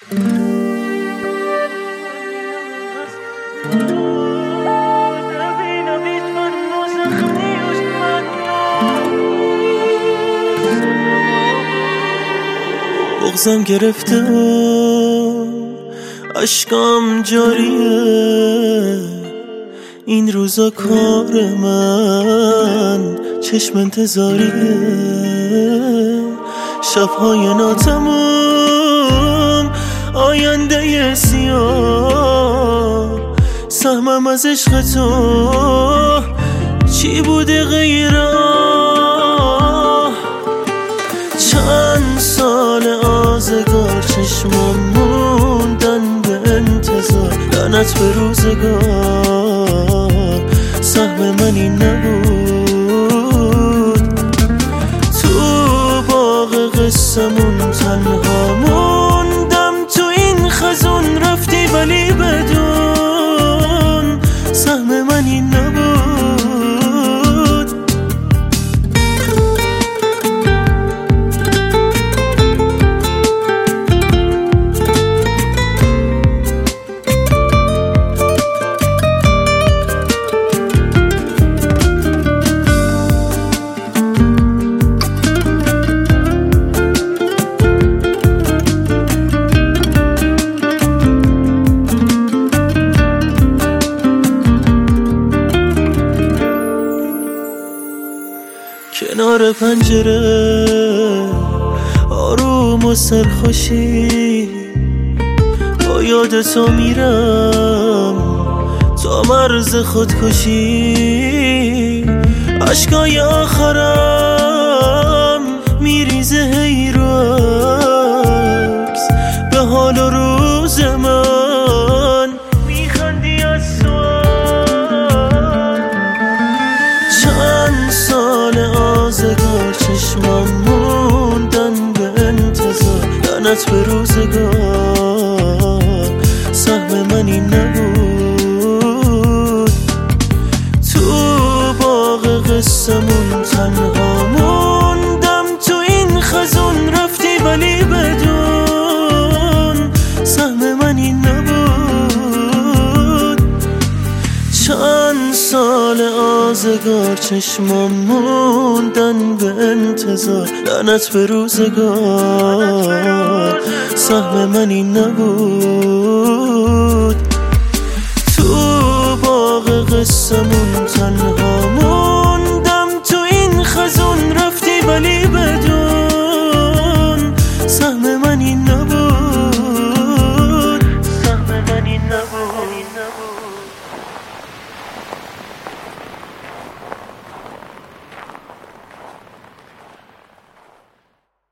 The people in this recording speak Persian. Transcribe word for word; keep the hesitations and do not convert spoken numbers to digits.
بغزم گرفته اشکام جاریه، این روزا کار من چشم انتظاریه، شبهای ناتمام آینده سیاه، سهمم از عشق تو چی بوده غیر آه؟ چند سال آزگار چشمم موندن به انتظار، لعنت به روزگار سهم من این نبود. تو باغ قصمون تنها موندم، تو این خزون رفتی ولی بدون سهم من این نبود. کنار پنجره آروم و سرخوشی، با یاد تو میرم تا مرز خودکشی، عشقای آخرم میریزه هی رو عکس به حال و روز من، میخندی از سوال. چند سال آزگار چشمم موندن به انتظار، لعنت به روزگار سهم من این نبود. تو باغ قصمون تنها موندم، تو این خزون رفتی ولی بدون سهم من این نبود. چند سال آزگار چشمم موندن به انتظار، لعنت به روزگار سهم من این نبود.